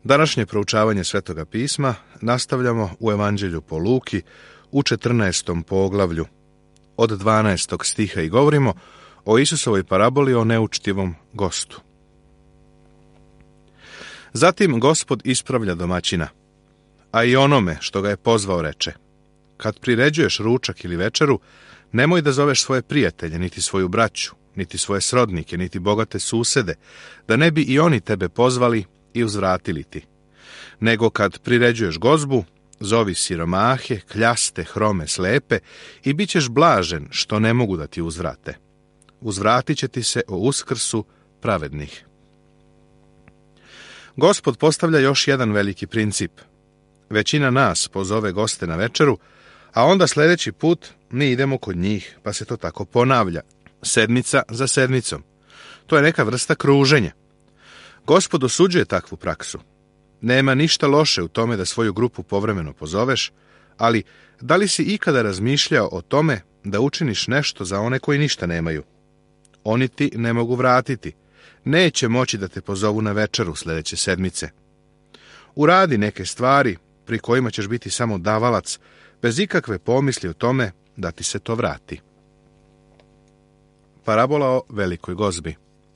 Današnje proučavanje Svetoga pisma nastavljamo u Evanđelju po Luki u 14. poglavlju od 12. stiha i govorimo o Isusovoj paraboli o neučtivom gostu. Zatim Gospod ispravlja domaćina, a i onome što ga je pozvao reče: kad priređuješ ručak ili večeru, nemoj da zoveš svoje prijatelje, niti svoju braću, niti svoje srodnike, niti bogate susede, da ne bi i oni tebe pozvali i uzvratili ti. Nego kad priređuješ gozbu, zovi siromahe, kljaste, hrome, slepe i bit ćeš blažen što ne mogu da ti uzvrate. Uzvratit će ti se o uskrsu pravednih. Gospod postavlja još jedan veliki princip. Većina nas pozove goste na večeru, a onda sljedeći put mi idemo kod njih, pa se to tako ponavlja, sedmica za sedmicom. To je neka vrsta kruženja. Gospod osuđuje takvu praksu. Nema ništa loše u tome da svoju grupu povremeno pozoveš, ali da li si ikada razmišljao o tome da učiniš nešto za one koji ništa nemaju? Oni ti ne mogu vratiti. Neće moći da te pozovu na večeru sljedeće sedmice. Uradi neke stvari pri kojima ćeš biti samo davalac, bez ikakve pomisli o tome da ti se to vrati. Parabola o velikoj gozbi.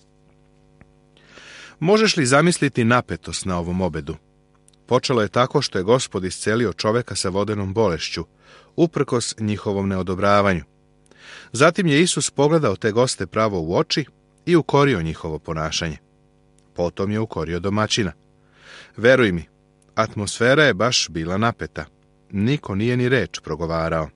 Možeš li zamisliti napetost na ovom obedu? Počelo je tako što je Gospod iscelio čoveka sa vodenom bolešću, uprkos njihovom neodobravanju. Zatim je Isus pogledao te goste pravo u oči i ukorio njihovo ponašanje. Potom je ukorio domaćina. Veruj mi, atmosfera je baš bila napeta. Niko nije ni reč progovarao.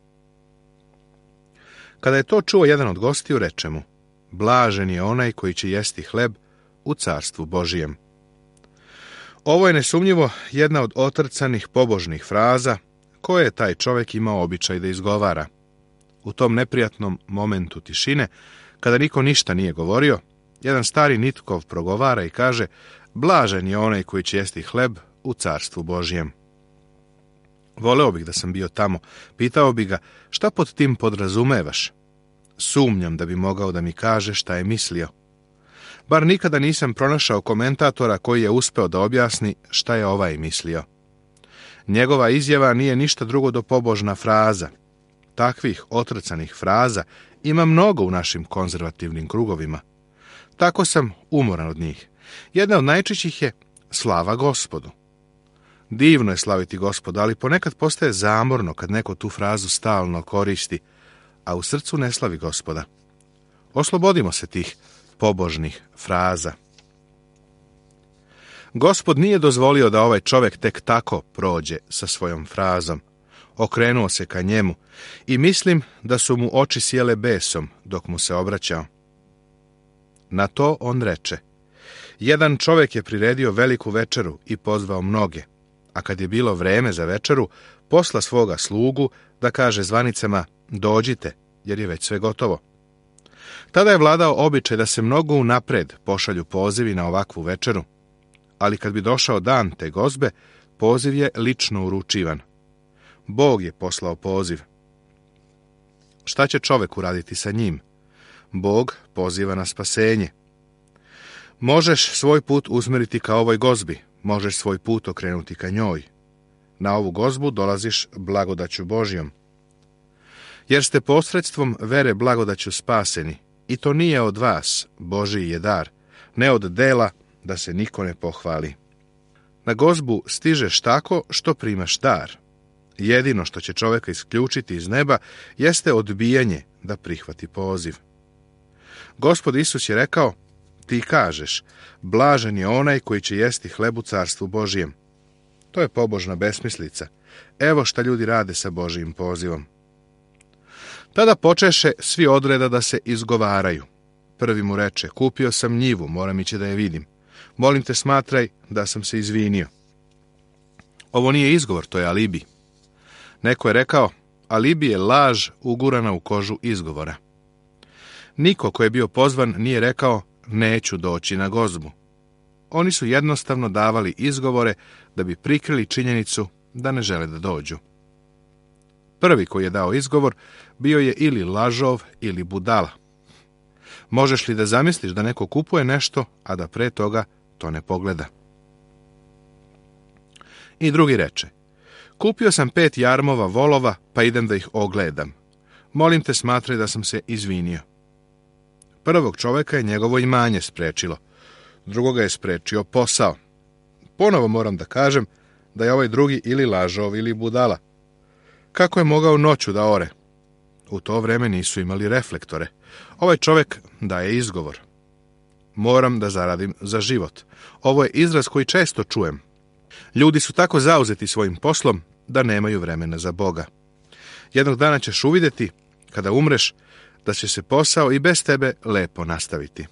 Kada je to čuo jedan od gostiju, reče mu: blažen je onaj koji će jesti hleb u carstvu Božijem. Ovo je nesumnjivo jedna od otrcanih pobožnih fraza koje je taj čovjek imao običaj da izgovara. U tom neprijatnom momentu tišine, kada niko ništa nije govorio, jedan stari nitkov progovara i kaže: blažen je onaj koji će jesti hleb u carstvu Božijem. Voleo bih da sam bio tamo, pitao bi ga: šta pod tim podrazumevaš? Sumnjam da bi mogao da mi kaže šta je mislio. Bar nikada nisam pronašao komentatora koji je uspeo da objasni šta je ovaj mislio. Njegova izjava nije ništa drugo do pobožna fraza. Takvih otrcanih fraza ima mnogo u našim konzervativnim krugovima. Tako sam umoran od njih. Jedna od najčešćih je: slava Gospodu. Divno je slaviti Gospoda, ali ponekad postaje zamorno kad neko tu frazu stalno koristi, a u srcu ne slavi Gospoda. Oslobodimo se tih pobožnih fraza. Gospod nije dozvolio da ovaj čovjek tek tako prođe sa svojom frazom. Okrenuo se ka njemu i mislim da su mu oči sjele besom dok mu se obraćao. Na to on reče: jedan čovjek je priredio veliku večeru i pozvao mnoge, a kad je bilo vreme za večeru, posla svoga slugu da kaže zvanicama: dođite, jer je već sve gotovo. Tada je vladao običaj da se mnogo unapred pošalju pozivi na ovakvu večeru, ali kad bi došao dan te gozbe, poziv je lično uručivan. Bog je poslao poziv. Šta će čovjek uraditi sa njim? Bog poziva na spasenje. Možeš svoj put usmeriti ka ovoj gozbi, možeš svoj put okrenuti ka njoj. Na ovu gozbu dolaziš blagodaću Božjom. Jer ste posredstvom vere blagodaću spaseni, i to nije od vas, Božji je dar, ne od dela, da se niko ne pohvali. Na gozbu stižeš tako što primaš dar. Jedino što će čovjeka isključiti iz neba jeste odbijanje da prihvati poziv. Gospod Isus je rekao: ti kažeš, blažen je onaj koji će jesti hleb u carstvu Božijem. To je pobožna besmislica. Evo šta ljudi rade sa Božijim pozivom. Tada počeše svi odreda da se izgovaraju. Prvi mu reče: kupio sam njivu, moram ići da je vidim. Molim te, smatraj da sam se izvinio. Ovo nije izgovor, to je alibi. Neko je rekao: alibi je laž ugurana u kožu izgovora. Niko ko je bio pozvan nije rekao: neću doći na gozbu. Oni su jednostavno davali izgovore da bi prikrili činjenicu da ne žele da dođu. Prvi koji je dao izgovor bio je ili lažov ili budala. Možeš li da zamisliš da neko kupuje nešto, a da pre toga to ne pogleda? I drugi reče, kupio sam 5 jarmova volova, pa idem da ih ogledam. Molim te, smatraj da sam se izvinio. Prvog čoveka je njegovo imanje sprečilo, drugoga je sprečio posao. Ponovo moram da kažem da je ovaj drugi ili lažov ili budala. Kako je mogao noću da ore? U to vreme nisu imali reflektore. Ovaj čovek daje izgovor. Moram da zaradim za život. Ovo je izraz koji često čujem. Ljudi su tako zauzeti svojim poslom da nemaju vremena za Boga. Jednog dana ćeš uvidjeti, kada umreš, da će se posao i bez tebe lepo nastaviti.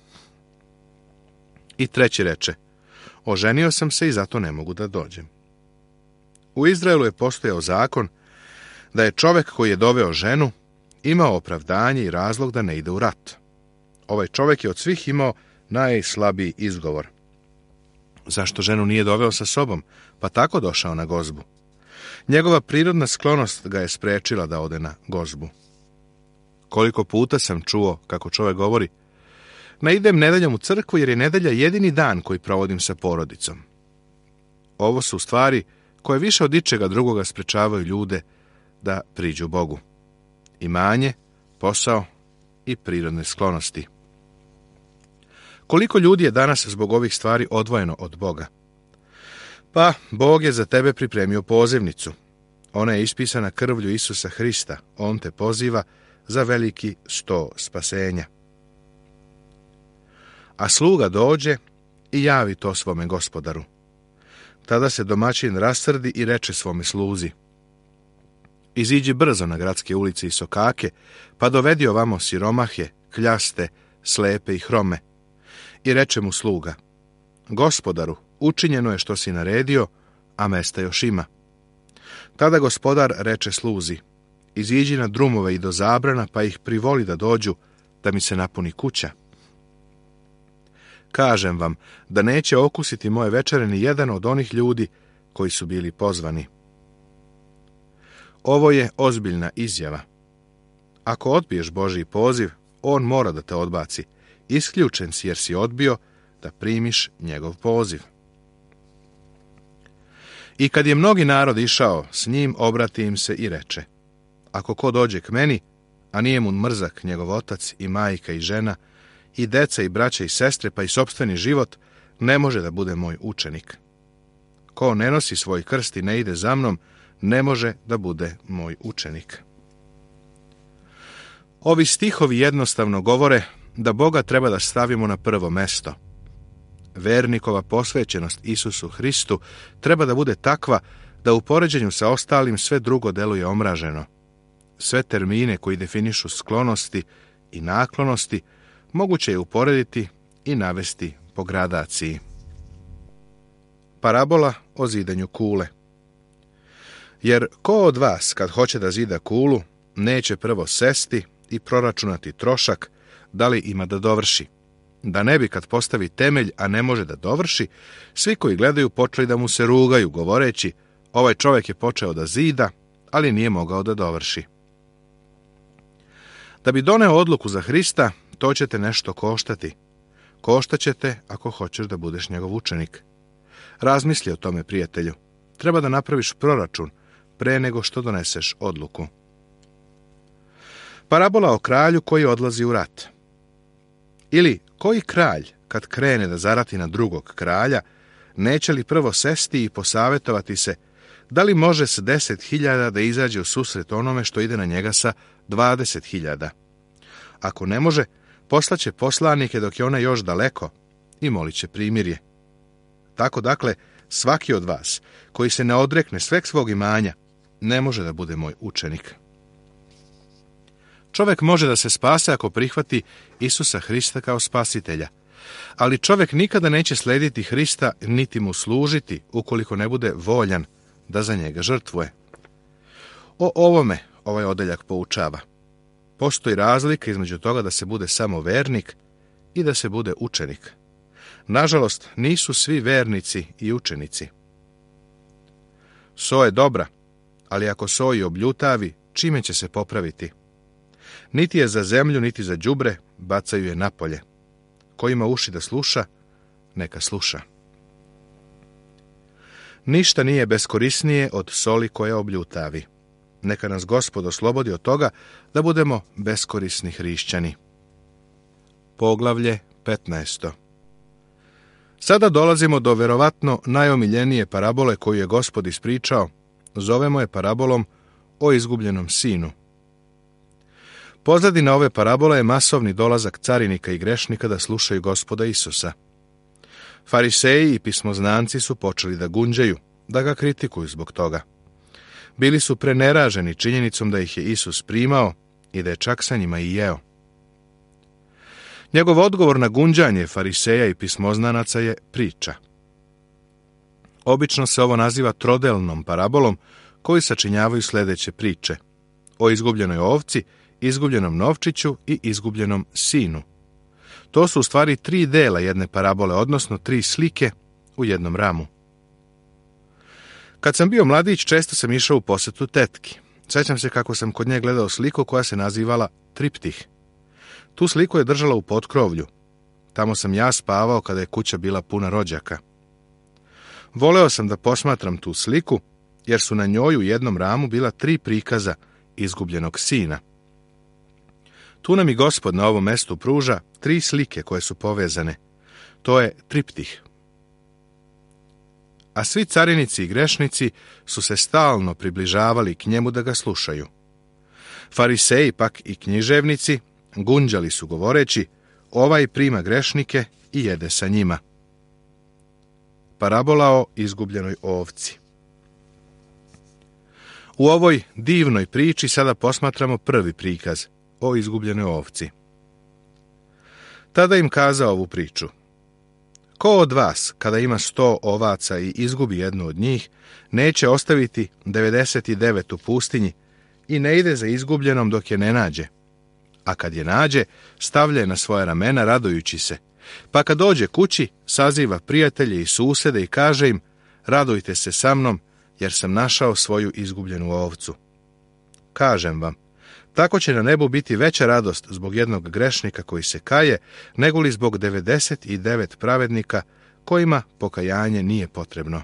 I treći reče, oženio sam se i zato ne mogu da dođem. U Izraelu je postojao zakon da je čovjek koji je doveo ženu imao opravdanje i razlog da ne ide u rat. Ovaj čovjek je od svih imao najslabiji izgovor. Zašto ženu nije doveo sa sobom, pa tako došao na gozbu? Njegova prirodna sklonost ga je sprečila da ode na gozbu. Koliko puta sam čuo kako čovjek govori, ne idem nedeljom u crkvu jer je nedelja jedini dan koji provodim sa porodicom. Ovo su stvari koje više od ičega drugoga sprečavaju ljude da priđu Bogu. Imanje, posao i prirodne sklonosti. Koliko ljudi je danas zbog ovih stvari odvojeno od Boga? Pa, Bog je za tebe pripremio pozivnicu. Ona je ispisana krvlju Isusa Hrista. On te poziva za veliki sto spasenja. A sluga dođe i javi to svome gospodaru. Tada se domaćin rasrdi i reče svome sluzi, iziđi brzo na gradske ulice i sokake, pa dovedi ovamo siromahe, kljaste, slepe i hrome. I reče mu sluga, gospodaru, učinjeno je što si naredio, a mesta još ima. Tada gospodar reče sluzi, iziđi na drumove i do zabrana, pa ih privoli da dođu, da mi se napuni kuća. Kažem vam da neće okusiti moje večere ni jedan od onih ljudi koji su bili pozvani. Ovo je ozbiljna izjava. Ako odbiješ Božji poziv, on mora da te odbaci. Isključen si jer si odbio da primiš njegov poziv. I kad je mnogi narod išao, s njim obrati im se i reče, ako ko dođe k meni, a nije mu mrzak njegov otac i majka i žena, i deca i braća i sestre, pa i sopstveni život, ne može da bude moj učenik. Ko ne nosi svoj krst i ne ide za mnom, ne može da bude moj učenik. Ovi stihovi jednostavno govore da Boga treba da stavimo na prvo mesto. Vernikova posvećenost Isusu Hristu treba da bude takva da u poređenju sa ostalim sve drugo deluje omraženo. Sve termine koji definišu sklonosti i naklonosti moguće je uporediti i navesti po gradaciji. Parabola o zidanju kule. Jer ko od vas, kad hoće da zida kulu, neće prvo sesti i proračunati trošak, da li ima da dovrši? Da ne bi kad postavi temelj, a ne može da dovrši, svi koji gledaju počeli da mu se rugaju, govoreći, ovaj čovjek je počeo da zida, ali nije mogao da dovrši. Da bi doneo odluku za Hrista, to će te nešto koštati. Koštaćete ako hoćeš da budeš njegov učenik. Razmisli o tome, prijatelju. Treba da napraviš proračun pre nego što doneseš odluku. Parabola o kralju koji odlazi u rat. Ili koji kralj, kad krene da zarati na drugog kralja, neće li prvo sesti i posavjetovati se da li može s 10.000 da izađe u susret onome što ide na njega sa 20.000. Ako ne može, poslaće poslanike dok je ona još daleko i molit će primirje. Tako dakle, svaki od vas koji se ne odrekne sveg svog imanja, ne može da bude moj učenik. Čovjek može da se spase ako prihvati Isusa Hrista kao spasitelja, ali čovjek nikada neće slediti Hrista niti mu služiti ukoliko ne bude voljan da za njega žrtvuje. O ovome ovaj odeljak poučava. Postoji razlika između toga da se bude samo vernik i da se bude učenik. Nažalost, nisu svi vernici i učenici. So je dobra, ali ako so i obljutavi, čime će se popraviti? Niti je za zemlju, niti za đubre, bacaju je napolje. Ko ima uši da sluša, neka sluša. Ništa nije beskorisnije od soli koja obljutavi. Neka nas Gospod oslobodi od toga da budemo beskorisni hrišćani. Poglavlje 15. Sada dolazimo do verovatno najomiljenije parabole koju je Gospod ispričao. Zovemo je parabolom o izgubljenom sinu. Pozadina ove parabole je masovni dolazak carinika i grešnika da slušaju Gospoda Isusa. Fariseji i pismoznanci su počeli da gunđaju, da ga kritikuju zbog toga. Bili su preneraženi činjenicom da ih je Isus primao i da je čak sa njima i jeo. Njegov odgovor na gunđanje fariseja i pismoznanaca je priča. Obično se ovo naziva trodelnom parabolom koju sačinjavaju sljedeće priče: o izgubljenoj ovci, izgubljenom novčiću i izgubljenom sinu. To su u stvari 3 dela jedne parabole, odnosno 3 slike u jednom ramu. Kad sam bio mladić, često sam išao u posetu tetki. Sjećam se kako sam kod nje gledao sliku koja se nazivala triptih. Tu sliku je držala u potkrovlju. Tamo sam ja spavao kada je kuća bila puna rođaka. Voleo sam da posmatram tu sliku, jer su na njoj u jednom ramu bila 3 prikaza izgubljenog sina. Tu nam i Gospod na ovom mestu pruža 3 slike koje su povezane. To je triptih. A svi carinici i grešnici su se stalno približavali k njemu da ga slušaju. Fariseji pak i književnici gunđali su govoreći: ovaj prima grešnike i jede sa njima. Parabola o izgubljenoj ovci. U ovoj divnoj priči sada posmatramo prvi prikaz o izgubljenoj ovci. Tada im kazao ovu priču: ko od vas, kada ima 100 ovaca i izgubi jednu od njih, neće ostaviti 99 u pustinji i ne ide za izgubljenom dok je ne nađe? A kad je nađe, stavlja je na svoja ramena radujući se. Pa kad dođe kući, saziva prijatelje i susede i kaže im: radujte se sa mnom, jer sam našao svoju izgubljenu ovcu. Kažem vam, tako će na nebu biti veća radost zbog jednog grešnika koji se kaje, nego li zbog 99 pravednika kojima pokajanje nije potrebno.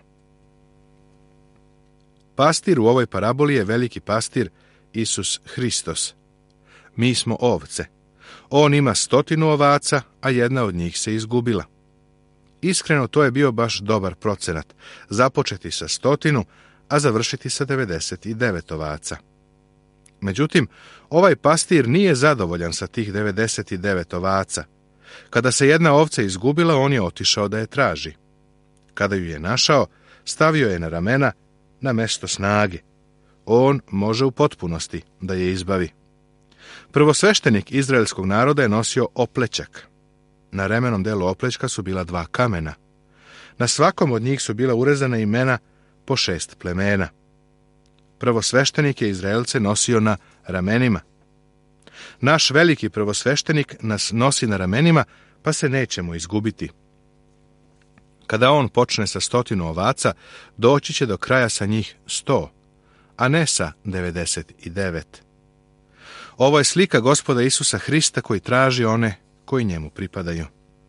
Pastir u ovoj paraboli je veliki pastir Isus Hristos. Mi smo ovce. On ima 100 ovaca, a jedna od njih se izgubila. Iskreno, to je bio baš dobar procenat, započeti sa 100, a završiti sa 99 ovaca. Međutim, ovaj pastir nije zadovoljan sa tih 99 ovaca. Kada se jedna ovca izgubila, on je otišao da je traži. Kada ju je našao, stavio je na ramena na mesto snage. On može u potpunosti da je izbavi. Prvosveštenik izraelskog naroda je nosio oplećak. Na remenom delu oplećka su bila 2 kamena. Na svakom od njih su bila urezana imena po 6 plemena. Prvosveštenik je Izraelce nosio na ramenima. Naš veliki prvosveštenik nas nosi na ramenima, pa se nećemo izgubiti. Kada on počne sa 100 ovaca, doći će do kraja sa njih 100, a ne sa 99. Ovo je slika Gospoda Isusa Hrista koji traži one koji njemu pripadaju.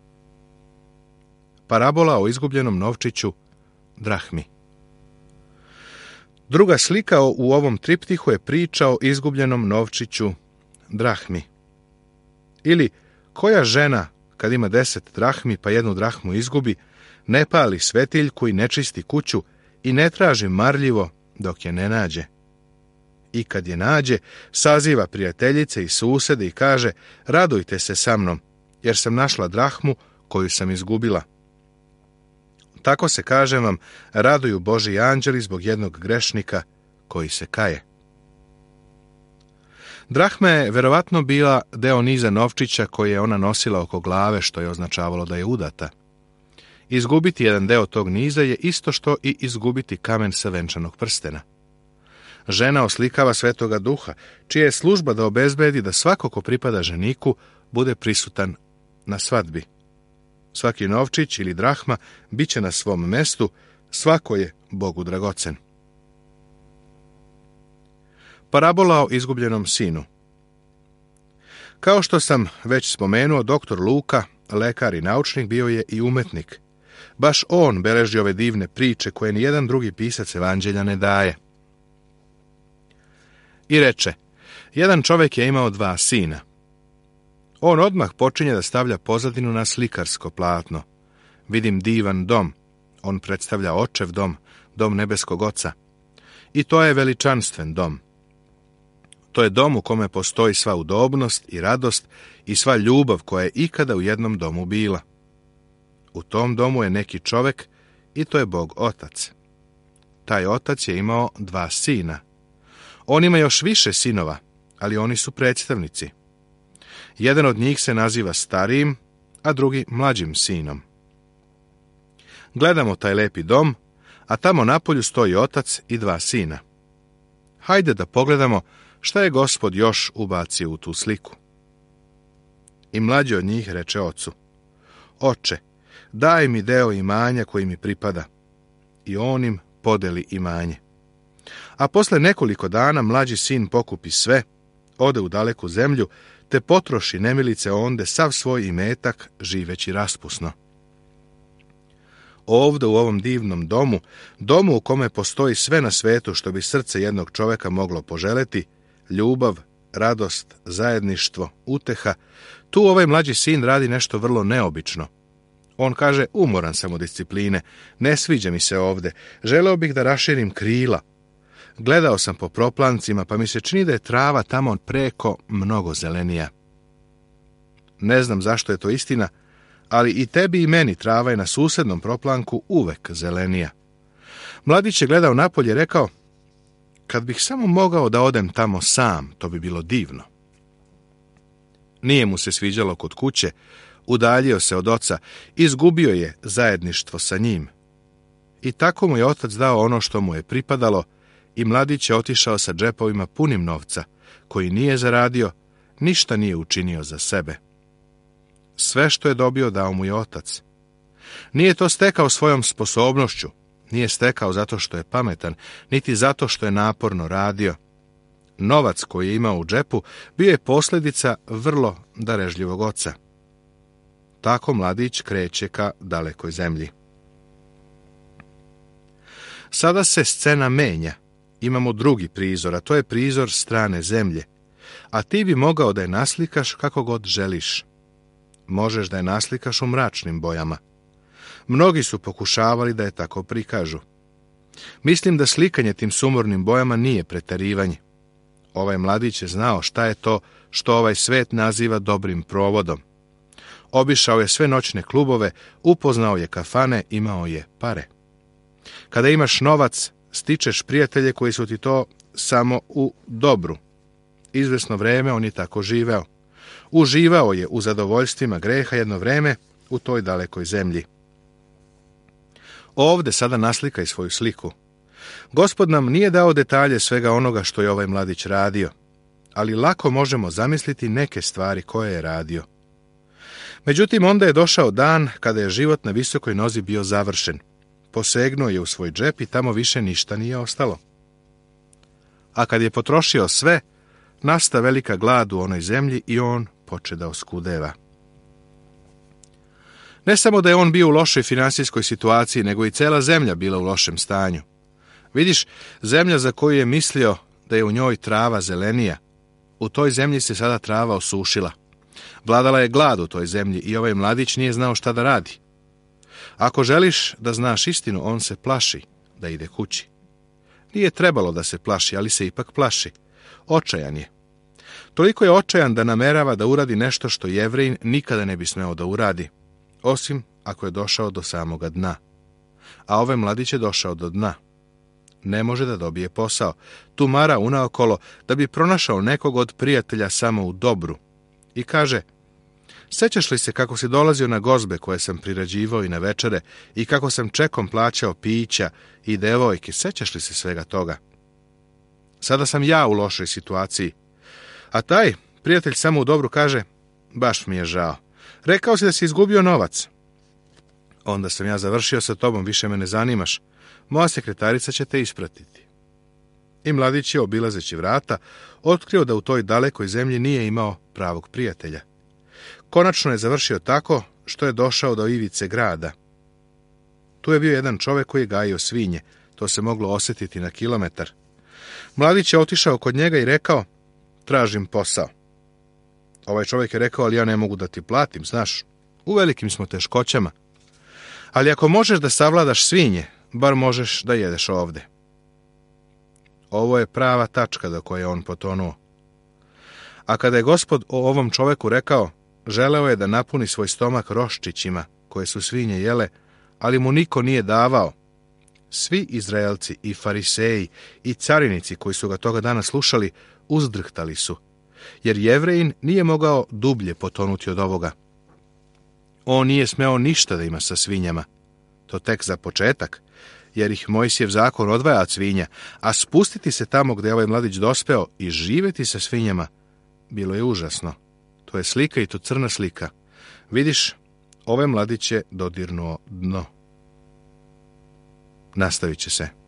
Parabola o izgubljenom novčiću, drahmi. Druga slika u ovom triptihu je priča o izgubljenom novčiću, drahmi. Ili, koja žena, kad ima 10 drahmi pa 1 drahmu izgubi, ne pali svetiljku i ne čisti kuću i ne traži marljivo dok je ne nađe. I kad je nađe, saziva prijateljice i susede i kaže: radujte se sa mnom, jer sam našla drahmu koju sam izgubila. Tako se, kažem vam, raduju Božji anđeli zbog jednog grešnika koji se kaje. Drahma je verovatno bila deo niza novčića koje je ona nosila oko glave, što je označavalo da je udata. Izgubiti jedan deo tog niza je isto što i izgubiti kamen sa venčanog prstena. Žena oslikava Svetoga Duha, čija je služba da obezbedi da svako ko pripada ženiku bude prisutan na svadbi. Svaki novčić ili drahma bit će na svom mestu, svako je Bogu dragocen. Parabola o izgubljenom sinu. Kao što sam već spomenuo, doktor Luka, lekar i naučnik, bio je i umetnik. Baš on beleži ove divne priče koje nijedan drugi pisac evanđelja ne daje. I reče, jedan čovjek je imao 2 sina. On odmah počinje da stavlja pozadinu na slikarsko platno. Vidim divan dom. On predstavlja očev dom, dom nebeskog oca. I to je veličanstven dom. To je dom u kome postoji sva udobnost i radost i sva ljubav koja je ikada u jednom domu bila. U tom domu je neki čovjek i to je Bog Otac. Taj otac je imao 2 sina. On ima još više sinova, ali oni su predstavnici. Jedan od njih se naziva starijim, a drugi mlađim sinom. Gledamo taj lepi dom, a tamo napolju stoji otac i 2 sina. Hajde da pogledamo šta je Gospod još ubacio u tu sliku. I mlađi od njih reče ocu, oče, daj mi deo imanja koji mi pripada. I on im podeli imanje. A posle nekoliko dana mlađi sin pokupi sve, ode u daleku zemlju, te potroši nemilice onde sav svoj imetak, živeći raspusno. Ovde u ovom divnom domu, domu u kome postoji sve na svetu što bi srce jednog čovjeka moglo poželeti, ljubav, radost, zajedništvo, uteha, tu ovaj mlađi sin radi nešto vrlo neobično. On kaže, umoran sam od discipline, ne sviđa mi se ovde, želeo bih da raširim krila. Gledao sam po proplancima, pa mi se čini da je trava tamo preko mnogo zelenija. Ne znam zašto je to istina, ali i tebi i meni trava je na susednom proplanku uvek zelenija. Mladić je gledao napolje i rekao, kad bih samo mogao da odem tamo sam, to bi bilo divno. Nije mu se sviđalo kod kuće, udaljio se od oca, izgubio je zajedništvo sa njim. I tako mu je otac dao ono što mu je pripadalo i mladić je otišao sa džepovima punim novca, koji nije zaradio, ništa nije učinio za sebe. Sve što je dobio dao mu je otac. Nije to stekao svojom sposobnošću, nije stekao zato što je pametan, niti zato što je naporno radio. Novac koji je imao u džepu bio je posljedica vrlo darežljivog oca. Tako mladić kreće ka dalekoj zemlji. Sada se scena menja. Imamo drugi prizor, a to je prizor strane zemlje. A ti bi mogao da je naslikaš kako god želiš. Možeš da je naslikaš u mračnim bojama. Mnogi su pokušavali da je tako prikažu. Mislim da slikanje tim sumornim bojama nije preterivanje. Ovaj mladić je znao šta je to što ovaj svet naziva dobrim provodom. Obišao je sve noćne klubove, upoznao je kafane, imao je pare. Kada imaš novac, stičeš prijatelje koji su ti to samo u dobru. Izvesno vreme on je tako živeo. Uživao je u zadovoljstvima greha jedno vreme u toj dalekoj zemlji. Ovde sada naslikaj svoju sliku. Gospod nam nije dao detalje svega onoga što je ovaj mladić radio, ali lako možemo zamisliti neke stvari koje je radio. Međutim, onda je došao dan kada je život na visokoj nozi bio završen. Posegnuo je u svoj džep i tamo više ništa nije ostalo. A kad je potrošio sve, nasta velika glad u onoj zemlji i on poče da oskudeva. Ne samo da je on bio u lošoj finansijskoj situaciji, nego i cela zemlja bila u lošem stanju. Vidiš, zemlja za koju je mislio da je u njoj trava zelenija, u toj zemlji se sada trava osušila. Vladala je glad u toj zemlji i ovaj mladić nije znao šta da radi. Ako želiš da znaš istinu, on se plaši da ide kući. Nije trebalo da se plaši, ali se ipak plaši. Očajan je. Toliko je očajan da namerava da uradi nešto što Jevrejin nikada ne bi smeo da uradi, osim ako je došao do samoga dna. A ovaj mladić je došao do dna. Ne može da dobije posao. Tumara unaokolo da bi pronašao nekog od prijatelja samo u dobru. I kaže, sećaš li se kako si dolazio na gozbe koje sam prirađivao i na večere i kako sam čekom plaćao pića i devojke, sećaš li se svega toga? Sada sam ja u lošoj situaciji. A taj prijatelj samo u dobru kaže, baš mi je žao. Rekao si da si izgubio novac. Onda sam ja završio sa tobom, više me ne zanimaš. Moja sekretarica će te ispratiti. I mladić je, obilazeći vrata, otkrio da u toj dalekoj zemlji nije imao pravog prijatelja. Konačno je završio tako što je došao do ivice grada. Tu je bio jedan čovjek koji je gajio svinje. To se moglo osjetiti na kilometar. Mladić je otišao kod njega i rekao, tražim posao. Ovaj čovjek je rekao, ali ja ne mogu da ti platim, znaš, u velikim smo teškoćama. Ali ako možeš da savladaš svinje, bar možeš da jedeš ovde. Ovo je prava tačka do koje je on potonuo. A kada je Gospod o ovom čovjeku rekao, želeo je da napuni svoj stomak roščićima koje su svinje jele, ali mu niko nije davao. Svi Izraelci i fariseji i carinici koji su ga toga dana slušali, uzdrhtali su, jer Jevrejin nije mogao dublje potonuti od ovoga. On nije smeo ništa da ima sa svinjama. To tek za početak, jer ih Mojsijev zakon odvaja od svinja, a spustiti se tamo gdje je ovaj mladić dospeo i živjeti sa svinjama, bilo je užasno. To je slika i to crna slika. Vidiš, ovaj mladić je dodirnuo dno. Nastavit će se.